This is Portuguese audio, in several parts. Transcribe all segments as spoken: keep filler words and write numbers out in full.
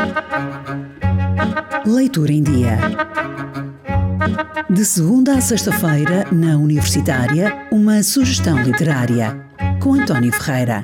Leitura em Dia. De segunda a sexta-feira, na Universitária, uma sugestão literária, com António Ferreira.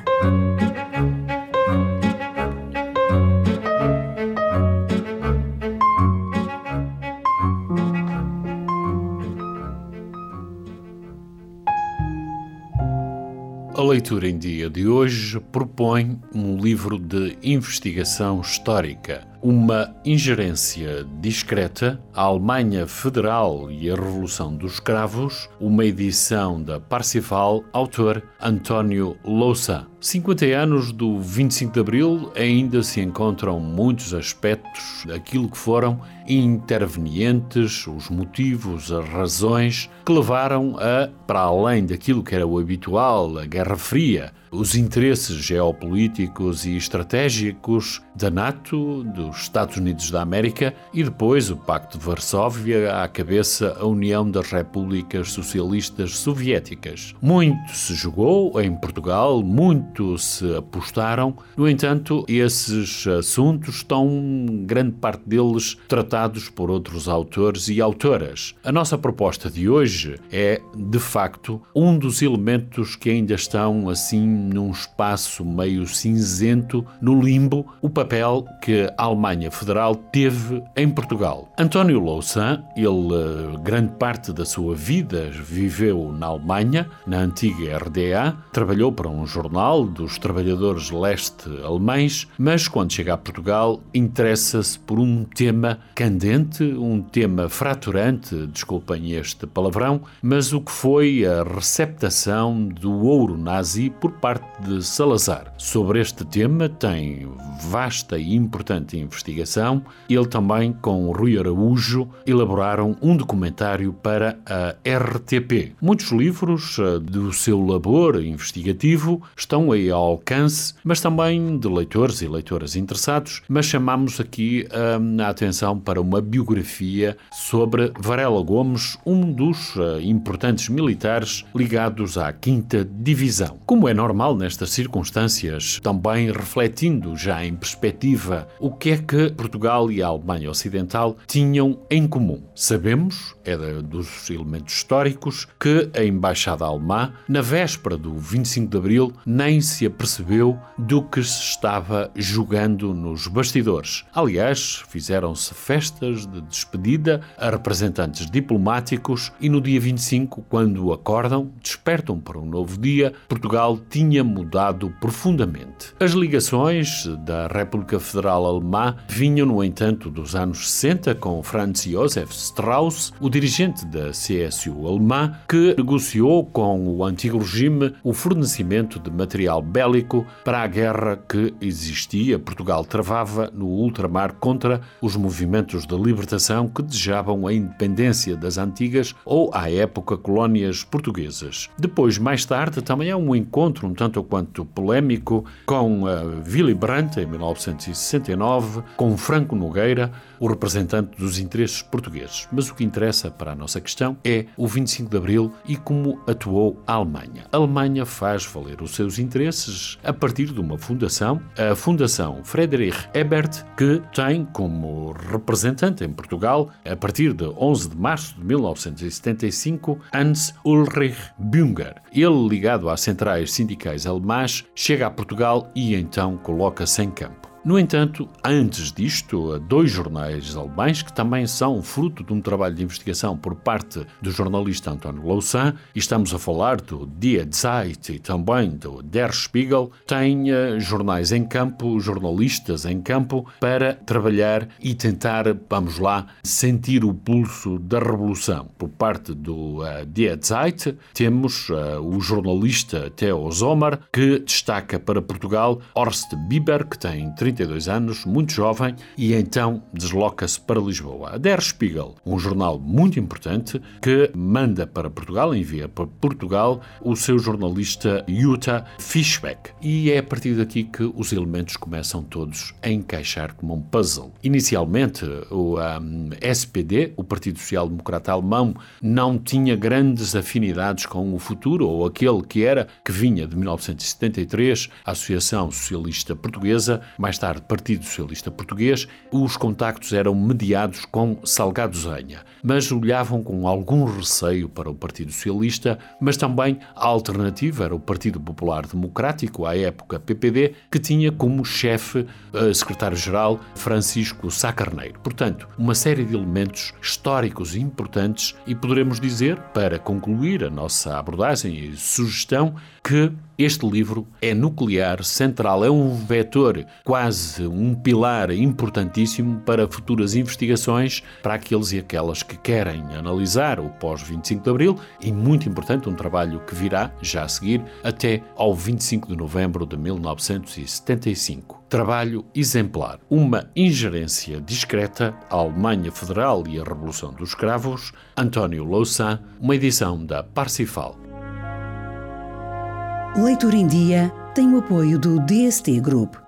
A Leitura em Dia de hoje propõe um livro de investigação histórica, uma ingerência discreta, a Alemanha Federal e a Revolução dos Escravos, uma edição da Parsifal, autor António Louçã. cinquenta anos do vinte e cinco de Abril ainda se encontram muitos aspectos daquilo que foram intervenientes, os motivos, as razões que levaram a, para além daquilo que era o habitual, a Guerra Fria, os interesses geopolíticos e estratégicos da NATO, dos Estados Unidos da América e depois o Pacto de Varsóvia, à cabeça a União das Repúblicas Socialistas Soviéticas. Muito se jogou em Portugal, muito se apostaram, no entanto, esses assuntos estão, grande parte deles, tratados por outros autores e autoras. A nossa proposta de hoje é, de facto, um dos elementos que ainda estão, assim, num espaço meio cinzento, no limbo, o papel que a Alemanha Federal teve em Portugal. António Louçã, ele, grande parte da sua vida, viveu na Alemanha, na antiga R D A, trabalhou para um jornal dos trabalhadores leste-alemães, mas quando chega a Portugal, interessa-se por um tema candente, um tema fraturante, desculpem este palavrão, mas o que foi a receptação do ouro nazi por parte de Salazar. Sobre este tema tem vasta e importante investigação. Ele também, com Rui Araújo, elaboraram um documentário para a R T P. Muitos livros do seu labor investigativo estão aí ao alcance, mas também de leitores e leitoras interessados, mas chamamos aqui hum, a atenção para uma biografia sobre Varela Gomes, um dos uh, importantes militares ligados à quinta Divisão. Como é normal nestas circunstâncias, também refletindo já em perspectiva o que é que Portugal e a Alemanha Ocidental tinham em comum. Sabemos, é dos elementos históricos, que a Embaixada Alemã, na véspera do vinte e cinco de Abril, nem se apercebeu do que se estava jogando nos bastidores. Aliás, fizeram-se festas de despedida a representantes diplomáticos e no dia vinte e cinco, quando acordam, despertam para um novo dia, Portugal tinha mudado profundamente. As ligações da República Federal Alemã vinham, no entanto, dos anos sessenta, com Franz Josef Strauss, o dirigente da C S U alemã, que negociou com o antigo regime o fornecimento de material bélico para a guerra que existia, Portugal travava no ultramar contra os movimentos de libertação que desejavam a independência das antigas ou, à época, colónias portuguesas. Depois, mais tarde, também há um encontro um tanto quanto polémico com uh, Willy Brandt, em mil novecentos e sessenta e nove, com Franco Nogueira, o representante dos interesses portugueses. Mas o que interessa para a nossa questão é o vinte e cinco de Abril e como atuou a Alemanha. A Alemanha faz valer os seus interesses a partir de uma fundação, a Fundação Friedrich Ebert, que tem como representante em Portugal, a partir de onze de março de mil novecentos e setenta e cinco, Hans Ulrich Bünger. Ele, ligado às centrais sindicais alemãs, chega a Portugal e então coloca-se em campo. No entanto, antes disto, dois jornais alemães, que também são fruto de um trabalho de investigação por parte do jornalista António Louçã, e estamos a falar do Die Zeit e também do Der Spiegel, têm uh, jornais em campo, jornalistas em campo, para trabalhar e tentar, vamos lá, sentir o pulso da revolução. Por parte do uh, Die Zeit, temos uh, o jornalista Theo Sommer, que destaca para Portugal Horst Bieber, que tem trinta e dois anos, muito jovem, e então desloca-se para Lisboa. A Der Spiegel, um jornal muito importante, que manda para Portugal, envia para Portugal, o seu jornalista Jutta Fischbeck. E é a partir daqui que os elementos começam todos a encaixar como um puzzle. Inicialmente, o um, S P D, o Partido Social Democrata Alemão, não tinha grandes afinidades com o futuro, ou aquele que era, que vinha de mil novecentos e setenta e três, a Associação Socialista Portuguesa, mais tarde tarde Partido Socialista Português, os contactos eram mediados com Salgado Zenha, mas olhavam com algum receio para o Partido Socialista, mas também a alternativa era o Partido Popular Democrático, à época P P D, que tinha como chefe uh, secretário-geral Francisco Sá Carneiro. Portanto, uma série de elementos históricos importantes e poderemos dizer, para concluir a nossa abordagem e sugestão, que este livro é nuclear, central, é um vetor, quase um pilar importantíssimo para futuras investigações, para aqueles e aquelas que querem analisar o pós vinte e cinco de Abril e, muito importante, um trabalho que virá já a seguir até ao vinte e cinco de novembro de mil novecentos e setenta e cinco. Trabalho exemplar. Uma ingerência discreta, a Alemanha Federal e a Revolução dos Escravos, António Louçã, uma edição da Parsifal. Leitura em Dia tem o apoio do D S T Group.